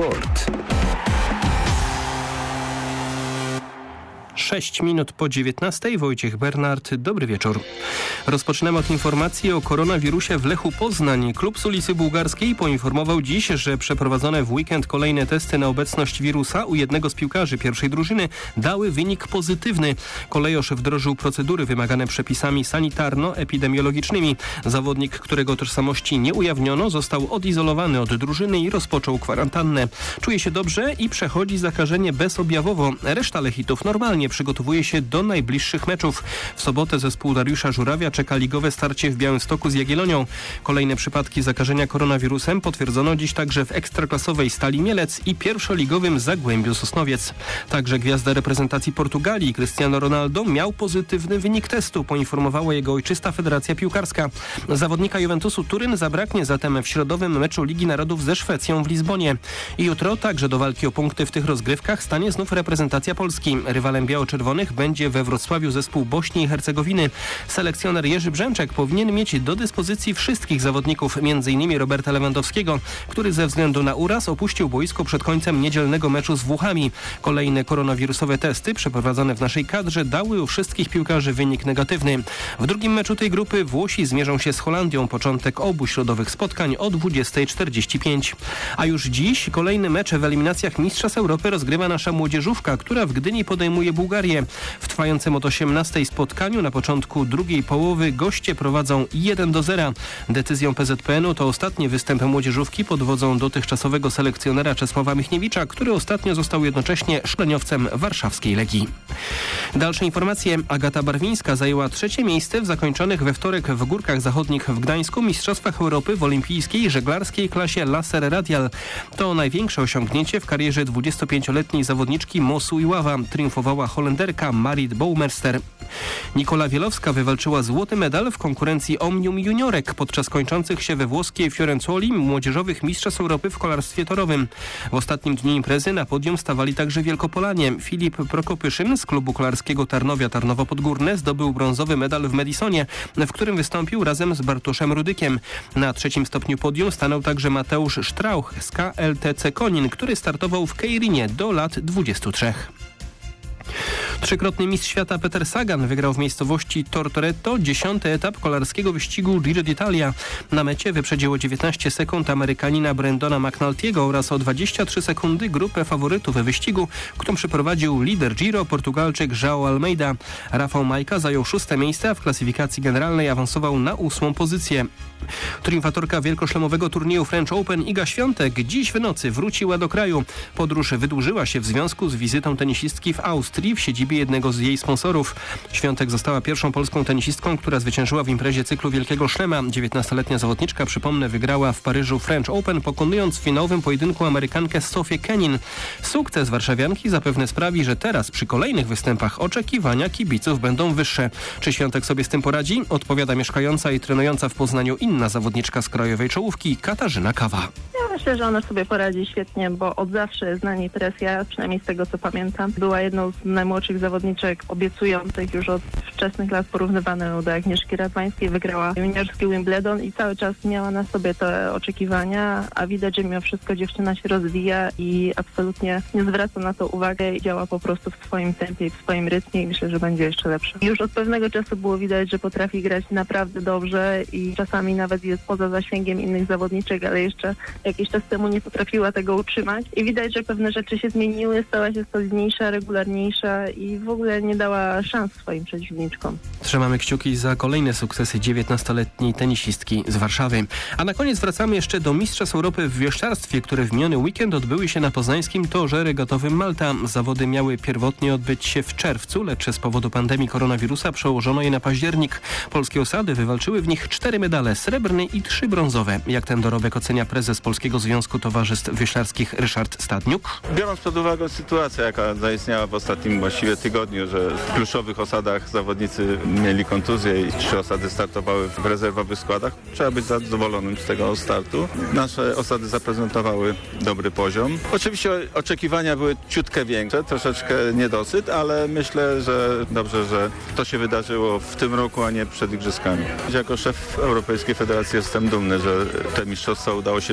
Sport. 6 minut po 19:00. Wojciech Bernard, dobry wieczór. Rozpoczynamy od informacji o koronawirusie w Lechu Poznań. Klub z ulicy Bułgarskiej poinformował dziś, że przeprowadzone w weekend kolejne testy na obecność wirusa u jednego z piłkarzy pierwszej drużyny dały wynik pozytywny. Kolejorz wdrożył procedury wymagane przepisami sanitarno-epidemiologicznymi. Zawodnik, którego tożsamości nie ujawniono, został odizolowany od drużyny i rozpoczął kwarantannę. Czuje się dobrze i przechodzi zakażenie bezobjawowo. Reszta lechitów normalnie przygotowuje się do najbliższych meczów. W sobotę zespół Dariusza Żurawia czeka ligowe starcie w Białymstoku z Jagiellonią. Kolejne przypadki zakażenia koronawirusem potwierdzono dziś także w ekstraklasowej Stali Mielec i pierwszoligowym Zagłębiu Sosnowiec. Także gwiazda reprezentacji Portugalii Cristiano Ronaldo miał pozytywny wynik testu, poinformowała jego ojczysta Federacja Piłkarska. Zawodnika Juventusu Turyn zabraknie zatem w środowym meczu Ligi Narodów ze Szwecją w Lizbonie. I jutro także do walki o punkty w tych rozgrywkach stanie znów reprezentacja Polski. Rywalem biało-czerwonych będzie we Wrocławiu zespół Bośni i Hercegowiny. Selekcjoner Jerzy Brzęczek powinien mieć do dyspozycji wszystkich zawodników, m.in. Roberta Lewandowskiego, który ze względu na uraz opuścił boisko przed końcem niedzielnego meczu z Włochami. Kolejne koronawirusowe testy przeprowadzone w naszej kadrze dały u wszystkich piłkarzy wynik negatywny. W drugim meczu tej grupy Włosi zmierzą się z Holandią. Początek obu środowych spotkań o 20:45. A już dziś kolejny mecz w eliminacjach Mistrzostw Europy rozgrywa nasza młodzieżówka, która w Gdyni podejmuje Bułgarię. W trwającym od 18:00 spotkaniu na początku drugiej połowy goście prowadzą 1-0. Decyzją PZPN-u to ostatni występ młodzieżówki pod wodzą dotychczasowego selekcjonera Czesława Michniewicza, który ostatnio został jednocześnie szkoleniowcem warszawskiej Legii. Dalsze informacje. Agata Barwińska zajęła 3. miejsce w zakończonych we wtorek w Górkach Zachodnich w Gdańsku Mistrzostwach Europy w olimpijskiej żeglarskiej klasie Laser Radial. To największe osiągnięcie w karierze 25-letniej zawodniczki Mosu Iława. Triumfowała Holenderka Marit Bouwmerster. Nikola Wielowska wywalczyła złoty medal w konkurencji Omnium Juniorek podczas kończących się we włoskiej Fiorenzuoli młodzieżowych Mistrzostw Europy w kolarstwie torowym. W ostatnim dniu imprezy na podium stawali także Wielkopolanie. Filip Prokopyszyn z klubu kolarskiego Tarnowia Tarnowo Podgórne zdobył brązowy medal w Madisonie, w którym wystąpił razem z Bartoszem Rudykiem. Na 3. stopniu podium stanął także Mateusz Strauch z KLTC Konin, który startował w Kejrinie do lat 23. Trzykrotny mistrz świata Peter Sagan wygrał w miejscowości Tortoretto 10. etap kolarskiego wyścigu Giro d'Italia. Na mecie wyprzedziło 19 sekund Amerykanina Brendona McNulty'ego oraz o 23 sekundy grupę faworytów we wyścigu, którą przeprowadził lider Giro Portugalczyk João Almeida. Rafał Majka zajął 6. miejsce, a w klasyfikacji generalnej awansował na 8. pozycję. Triumfatorka wielkoszlemowego turnieju French Open Iga Świątek dziś w nocy wróciła do kraju. Podróż wydłużyła się w związku z wizytą tenisistki w Austrii w siedzibie jednego z jej sponsorów. Świątek została pierwszą polską tenisistką, która zwyciężyła w imprezie cyklu Wielkiego Szlema. 19-letnia zawodniczka, przypomnę, wygrała w Paryżu French Open, pokonując w finałowym pojedynku Amerykankę Sofię Kenin. Sukces warszawianki zapewne sprawi, że teraz przy kolejnych występach oczekiwania kibiców będą wyższe. Czy Świątek sobie z tym poradzi? Odpowiada mieszkająca i trenująca w Poznaniu inna zawodniczka z krajowej czołówki, Katarzyna Kawa. Ja myślę, że ona sobie poradzi świetnie, bo od zawsze jest na niej presja, przynajmniej z tego co pamiętam. Była jedną z najmłodszych zawodniczek, obiecujących już od wczesnych lat, porównywaną do Agnieszki Radwańskiej. Wygrała juniorski Wimbledon i cały czas miała na sobie te oczekiwania, a widać, że mimo wszystko dziewczyna się rozwija i absolutnie nie zwraca na to uwagę i działa po prostu w swoim tempie i w swoim rytmie i myślę, że będzie jeszcze lepsza. Już od pewnego czasu było widać, że potrafi grać naprawdę dobrze i czasami nawet jest poza zasięgiem innych zawodniczek, ale jeszcze jakiś czas temu nie potrafiła tego utrzymać i widać, że pewne rzeczy się zmieniły, stała się solidniejsza, regularniejsza i w ogóle nie dała szans swoim przeciwniczkom. Trzymamy kciuki za kolejne sukcesy 19-letniej tenisistki z Warszawy. A na koniec wracamy jeszcze do Mistrzostw Europy w wioślarstwie, które w miniony weekend odbyły się na poznańskim torze regatowym Malta. Zawody miały pierwotnie odbyć się w czerwcu, lecz z powodu pandemii koronawirusa przełożono je na październik. Polskie osady wywalczyły w nich 4 medale, srebrny i 3 brązowe. Jak ten dorobek ocenia prezes Polskiego Związku Towarzystw Wioślarskich Ryszard Stadniuk? Biorąc pod uwagę sytuację, jaka zaistniała w ostatnim właściwie tygodniu, że w kluczowych osadach zawodnicy mieli kontuzję i 3 osady startowały w rezerwowych składach, trzeba być zadowolonym z tego startu. Nasze osady zaprezentowały dobry poziom. Oczywiście oczekiwania były ciutkę większe, troszeczkę niedosyt, ale myślę, że dobrze, że to się wydarzyło w tym roku, a nie przed igrzyskami. Jako szef Europejskiej Federacji jestem dumny, że te mistrzostwa udało się przeprowadzić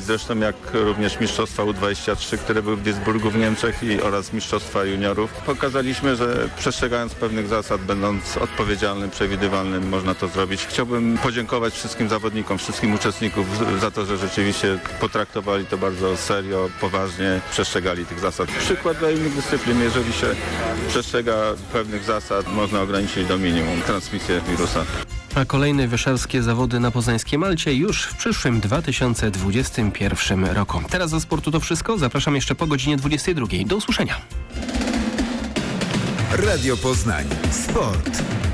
zresztą jak również mistrzostwa U23, które były w Duisburgu w Niemczech oraz mistrzostwa juniorów. Pokazaliśmy, że przestrzegając pewnych zasad, będąc odpowiedzialnym, przewidywalnym, można to zrobić. Chciałbym podziękować wszystkim zawodnikom, wszystkim uczestnikom za to, że rzeczywiście potraktowali to bardzo serio, poważnie, przestrzegali tych zasad. Przykład dla innych dyscyplin, jeżeli się przestrzega pewnych zasad, można ograniczyć do minimum transmisję wirusa. A kolejne wyszarskie zawody na poznańskiej Malcie już w przyszłym 2021 roku. Teraz ze sportu to wszystko. Zapraszam jeszcze po godzinie 22. Do usłyszenia. Radio Poznań. Sport.